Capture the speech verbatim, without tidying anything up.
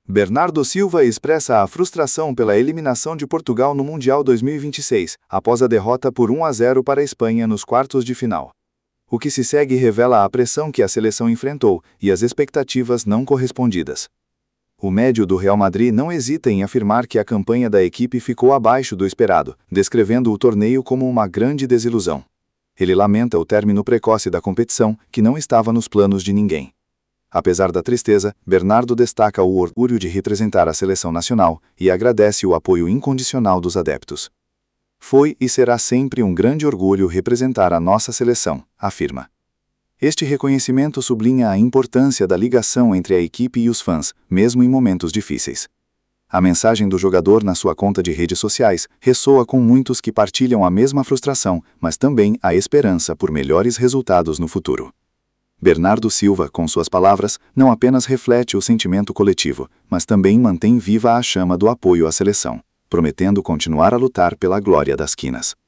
Bernardo Silva expressa a frustração pela eliminação de Portugal no Mundial dois mil e vinte e seis, após a derrota por um a zero para a Espanha nos quartos de final. O que se segue revela a pressão que a seleção enfrentou e as expectativas não correspondidas. O médio do Real Madrid não hesita em afirmar que a campanha da equipe ficou abaixo do esperado, descrevendo o torneio como uma grande desilusão. Ele lamenta o término precoce da competição, que não estava nos planos de ninguém. Apesar da tristeza, Bernardo destaca o orgulho de representar a seleção nacional e agradece o apoio incondicional dos adeptos. Foi e será sempre um grande orgulho representar a nossa seleção, afirma. Este reconhecimento sublinha a importância da ligação entre a equipe e os fãs, mesmo em momentos difíceis. A mensagem do jogador na sua conta de redes sociais ressoa com muitos que partilham a mesma frustração, mas também a esperança por melhores resultados no futuro. Bernardo Silva, com suas palavras, não apenas reflete o sentimento coletivo, mas também mantém viva a chama do apoio à seleção, prometendo continuar a lutar pela glória das quinas.